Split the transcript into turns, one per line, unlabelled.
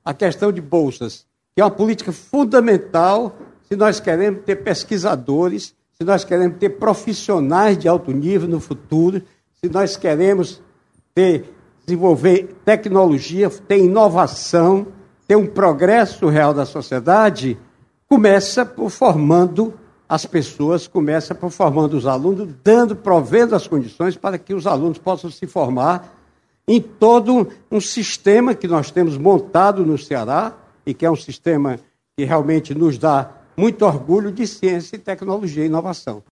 a questão de bolsas, que é uma política fundamental se nós queremos ter pesquisadores, se nós queremos ter profissionais de alto nível no futuro, se nós queremos desenvolver tecnologia, ter inovação, ter um progresso real da sociedade, começa por formando as pessoas, começa por formando os alunos, provendo as condições para que os alunos possam se formar em todo um sistema que nós temos montado no Ceará e que é um sistema que realmente nos dá muito orgulho de ciência, tecnologia e inovação.